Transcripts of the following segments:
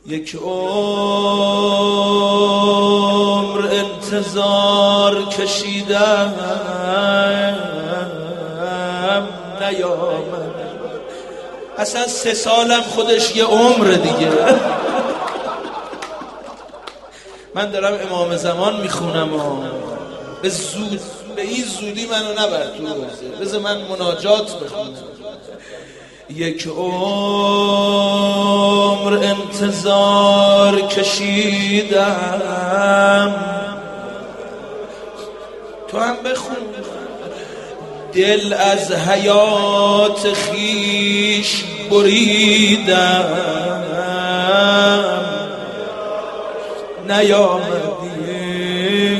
یک عمر انتظار کشیدم نیامد. اصلا 3 سالم خودش یه عمر دیگه. من دارم امام زمان میخونم به این زودی منو نبر تو روزه، بذار من مناجات بخونم. یک عمر انتظار کشیدم، تو هم بخون. دل از حیات خیش بریدم نیامدی.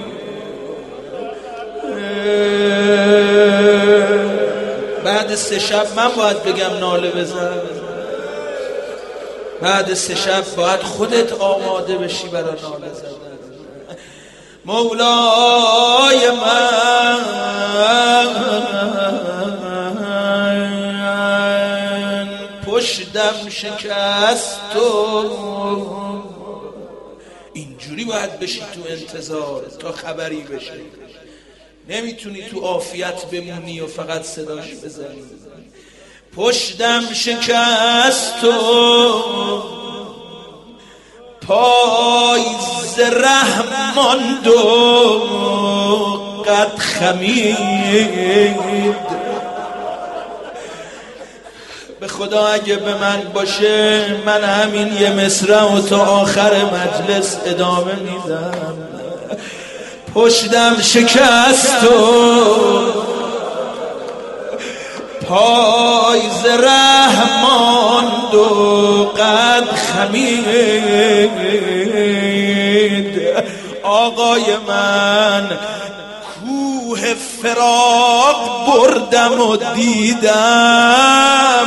بعد 3 شب من باید بگم ناله بزن. بعد 3 شب باید خودت آماده بشی برای ناله زدن. مولای من پشتم شکست و اینجوری باید بشی تو انتظار تا خبری بشه. نمیتونی تو عافیت بمونی و فقط صداش بزنی. پشتم شکست و پای ز ره ماند و قد خمید. به خدا اگه به من باشه من همین یه مصرع و تا آخر مجلس ادامه میدم. پشتم شکست و پای ز ره ماند و قد خمید. آقای من کوه فراق بردم و دیدم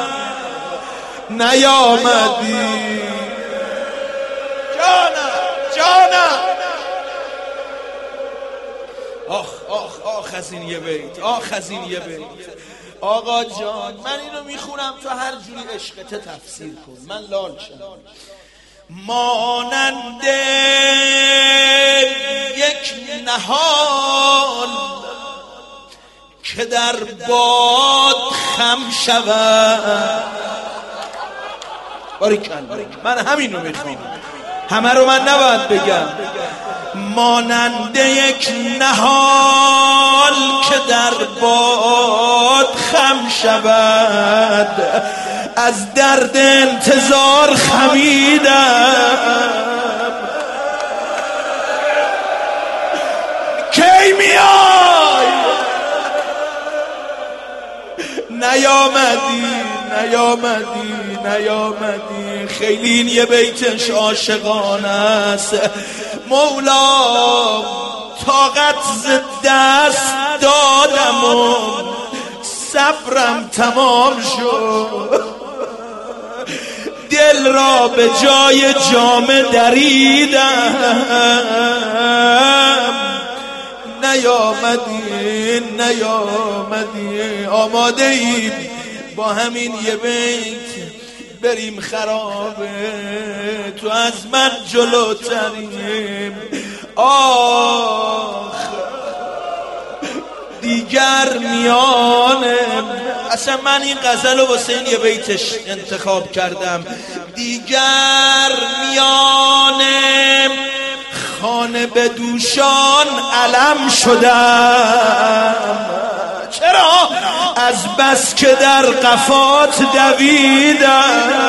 نیامدی. جانم آخ از این یه بیت، از این یه بیت. آقا جان من اینو میخونم تو هر جوری عشقت تفسیر کن، من لال شم. مانند یک نهال که در باد خم شود. باریکلا، من همینو میخوام، همه رو من نباید بگم. مانند یک نهال که در باد خم شود، از درد انتظار خمیدم. کی میای؟ نیامدی. خیلی این یه بیتش عاشقانه است. مولا طاقت ز دست دادم و صبرم تمام شد. دل را به جای جامه دریدم نیامدی. آماده اید با همین یه بیت بریم خرابه؟ تو از من جلوتریم. آخ دیگر میانه. اصلا من این غزل رو واسه این یه بیتش انتخاب کردم. دیگر میانه خانه به دوشان علم شدم. چرا؟ از بس که در قفات دویدم.